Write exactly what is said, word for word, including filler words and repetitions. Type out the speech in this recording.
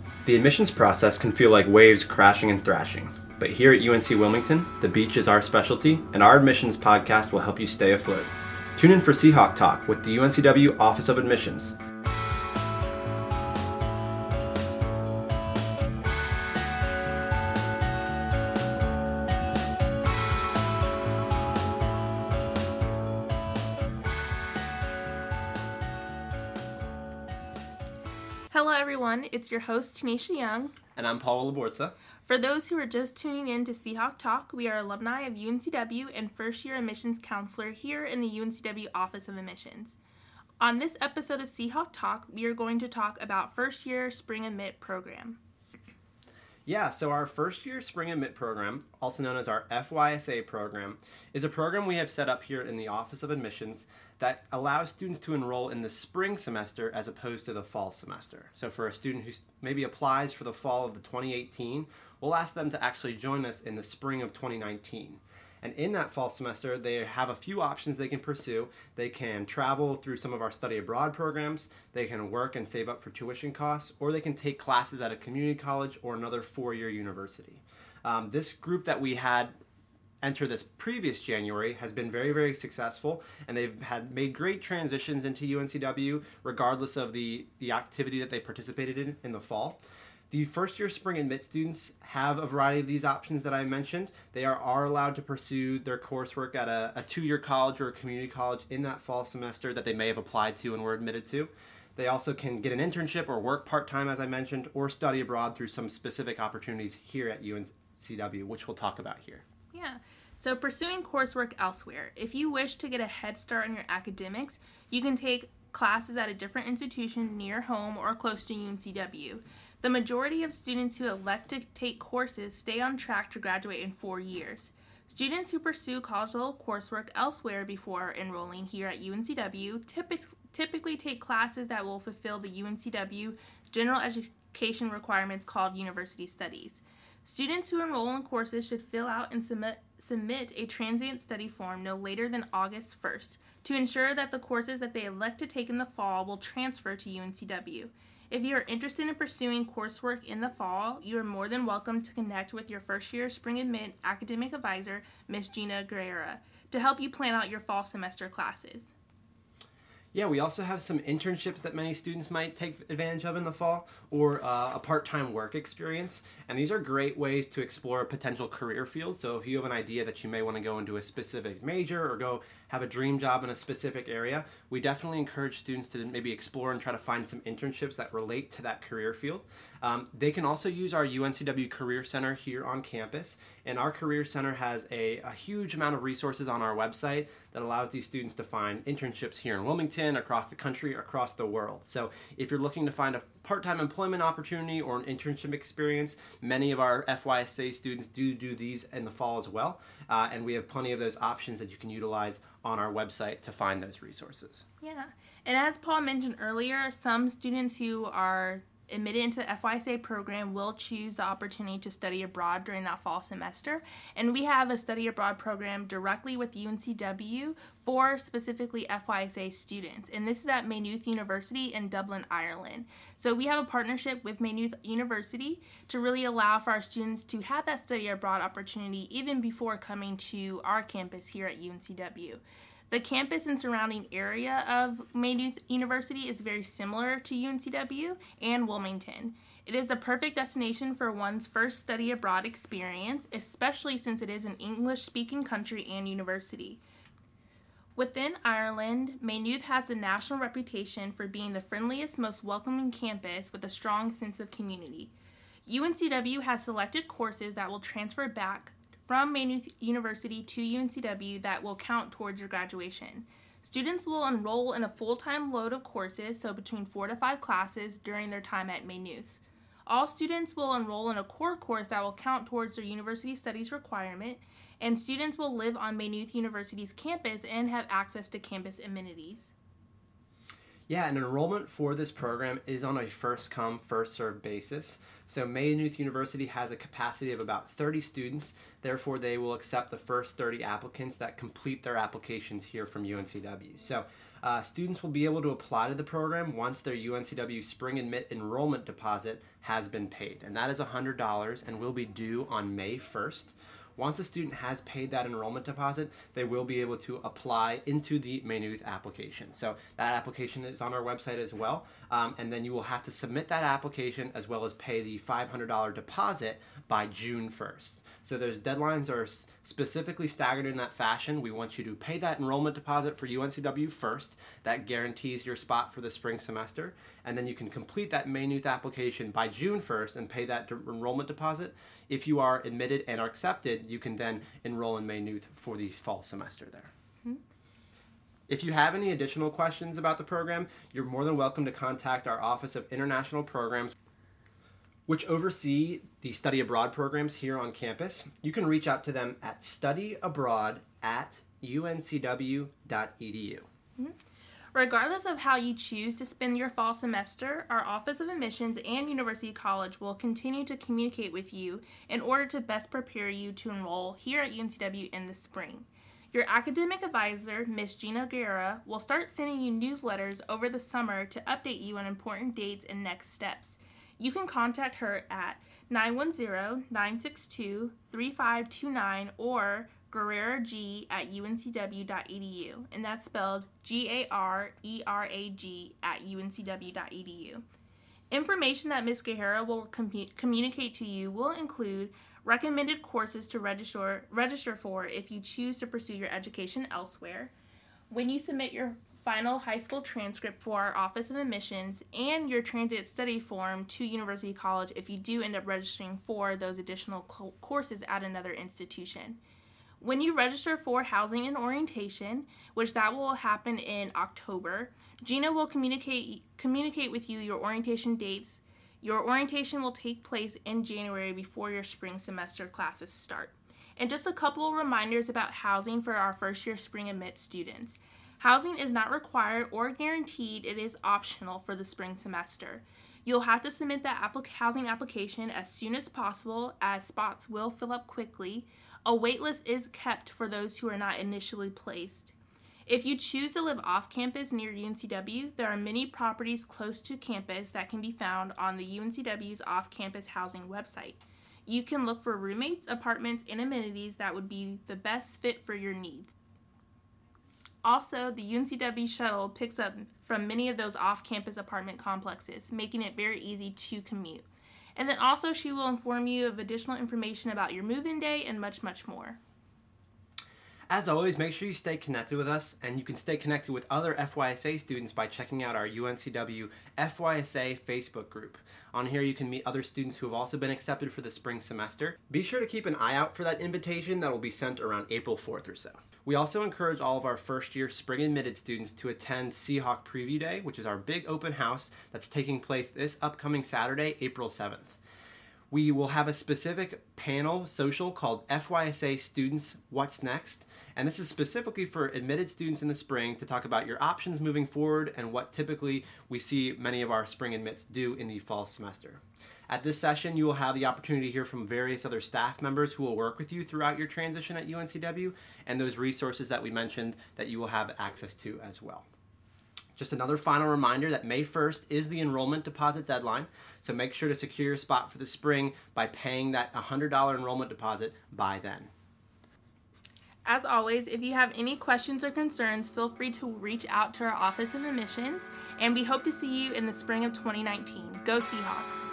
The admissions process can feel like waves crashing and thrashing, but here at U N C Wilmington, the beach is our specialty, and our admissions podcast will help you stay afloat. Tune in for Seahawk Talk with the U N C W Office of Admissions. Hello everyone, it's your host Tanisha Young. And I'm Paul Laborza. For those who are just tuning in to Seahawk Talk, we are alumni of U N C W and first-year admissions counselor here in the U N C W Office of Admissions. On this episode of Seahawk Talk, we are going to talk about first-year Spring Admit program. Yeah, so our first-year Spring Admit program, also known as our F Y S A program, is a program we have set up here in the Office of Admissions that allows students to enroll in the spring semester as opposed to the fall semester. So for a student who maybe applies for the fall of the twenty eighteen, we'll ask them to actually join us in the spring of twenty nineteen. And in that fall semester, they have a few options they can pursue. They can travel through some of our study abroad programs, they can work and save up for tuition costs, or they can take classes at a community college or another four-year university. Um, this group that we had enter this previous January has been very, very successful, and they've had made great transitions into U N C W regardless of the, the activity that they participated in in the fall. The first-year Spring Admit students have a variety of these options that I mentioned. They are, are allowed to pursue their coursework at a, a two-year college or a community college in that fall semester that they may have applied to and were admitted to. They also can get an internship or work part-time, as I mentioned, or study abroad through some specific opportunities here at U N C W, which we'll talk about here. Yeah. So pursuing coursework elsewhere. If you wish to get a head start on your academics, you can take classes at a different institution near home or close to U N C W. The majority of students who elect to take courses stay on track to graduate in four years. Students who pursue college-level coursework elsewhere before enrolling here at U N C W typic- typically take classes that will fulfill the U N C W general education requirements called university studies. Students who enroll in courses should fill out and submit, submit a transient study form no later than August first to ensure that the courses that they elect to take in the fall will transfer to U N C W. If you are interested in pursuing coursework in the fall, you are more than welcome to connect with your first-year Spring Admit academic advisor, Miz Gina Guerrera, to help you plan out your fall semester classes. Yeah, we also have some internships that many students might take advantage of in the fall, or uh, a part-time work experience. And these are great ways to explore a potential career field. So if you have an idea that you may want to go into a specific major or go have a dream job in a specific area, we definitely encourage students to maybe explore and try to find some internships that relate to that career field. Um, they can also use our U N C W Career Center here on campus, and our Career Center has a, a huge amount of resources on our website that allows these students to find internships here in Wilmington, across the country, across the world. So if you're looking to find a part-time employment opportunity or an internship experience, many of our F Y S A students do do these in the fall as well, uh, and we have plenty of those options that you can utilize on our website to find those resources. Yeah, and as Paul mentioned earlier, some students who are admitted into the F Y S A program will choose the opportunity to study abroad during that fall semester, and we have a study abroad program directly with U N C W for specifically F Y S A students, and this is at Maynooth University in Dublin, Ireland. So we have a partnership with Maynooth University to really allow for our students to have that study abroad opportunity even before coming to our campus here at U N C W. The campus and surrounding area of Maynooth University is very similar to U N C W and Wilmington. It is the perfect destination for one's first study abroad experience, especially since it is an English-speaking country and university. Within Ireland, Maynooth has a national reputation for being the friendliest, most welcoming campus with a strong sense of community. U N C W has selected courses that will transfer back from Maynooth University to U N C W that will count towards your graduation. Students will enroll in a full-time load of courses, so between four to five classes during their time at Maynooth. All students will enroll in a core course that will count towards their university studies requirement, and students will live on Maynooth University's campus and have access to campus amenities. Yeah, and enrollment for this program is on a first-come, first-served basis. So Maynooth University has a capacity of about thirty students. Therefore, they will accept the first thirty applicants that complete their applications here from U N C W. So Uh, students will be able to apply to the program once their U N C W Spring Admit enrollment deposit has been paid, and that is one hundred dollars and will be due on May first. Once a student has paid that enrollment deposit, they will be able to apply into the Maynooth application. So that application is on our website as well, um, and then you will have to submit that application as well as pay the five hundred dollars deposit by June first. So those deadlines are specifically staggered in that fashion. We want you to pay that enrollment deposit for U N C W first. That guarantees your spot for the spring semester. And then you can complete that Maynooth application by June first and pay that de- enrollment deposit. If you are admitted and are accepted, you can then enroll in Maynooth for the fall semester there. Mm-hmm. If you have any additional questions about the program, you're more than welcome to contact our Office of International Programs, which oversee the study abroad programs here on campus. You can reach out to them at studyabroad at u n c w dot e d u. Mm-hmm. Regardless of how you choose to spend your fall semester, our Office of Admissions and University College will continue to communicate with you in order to best prepare you to enroll here at U N C W in the spring. Your academic advisor, Miz Gina Guerra, will start sending you newsletters over the summer to update you on important dates and next steps. You can contact her at nine one zero, nine six two, three five two nine or guerrerag at u n c w dot e d u, and that's spelled G A R E R A G at u n c w dot e d u. Information that Miz Guerra will com- communicate to you will include recommended courses to register, register for if you choose to pursue your education elsewhere, when you submit your final high school transcript for our Office of Admissions, and your transit study form to University College if you do end up registering for those additional co- courses at another institution. When you register for housing and orientation, which that will happen in October, Gina will communicate communicate with you your orientation dates. Your orientation will take place in January before your spring semester classes start. And just a couple of reminders about housing for our first year spring admit students. Housing is not required or guaranteed. It is optional for the spring semester. You'll have to submit that applic- housing application as soon as possible, as spots will fill up quickly. A wait list is kept for those who are not initially placed. If you choose to live off campus near U N C W, there are many properties close to campus that can be found on the U N C W's off-campus housing website. You can look for roommates, apartments, and amenities that would be the best fit for your needs. Also, the U N C W shuttle picks up from many of those off-campus apartment complexes, making it very easy to commute. And then also she will inform you of additional information about your move-in day and much, much more. As always, make sure you stay connected with us, and you can stay connected with other F Y S A students by checking out our U N C W F Y S A Facebook group. On here, you can meet other students who have also been accepted for the spring semester. Be sure to keep an eye out for that invitation that will be sent around April fourth or so. We also encourage all of our first-year spring admitted students to attend Seahawk Preview Day, which is our big open house that's taking place this upcoming Saturday, April seventh. We will have a specific panel social called F Y S A Students What's Next, and this is specifically for admitted students in the spring to talk about your options moving forward and what typically we see many of our spring admits do in the fall semester. At this session, you will have the opportunity to hear from various other staff members who will work with you throughout your transition at U N C W, and those resources that we mentioned that you will have access to as well. Just another final reminder that May first is the enrollment deposit deadline, so make sure to secure your spot for the spring by paying that one hundred dollars enrollment deposit by then. As always, if you have any questions or concerns, feel free to reach out to our Office of Admissions, and we hope to see you in the spring of twenty nineteen. Go Seahawks!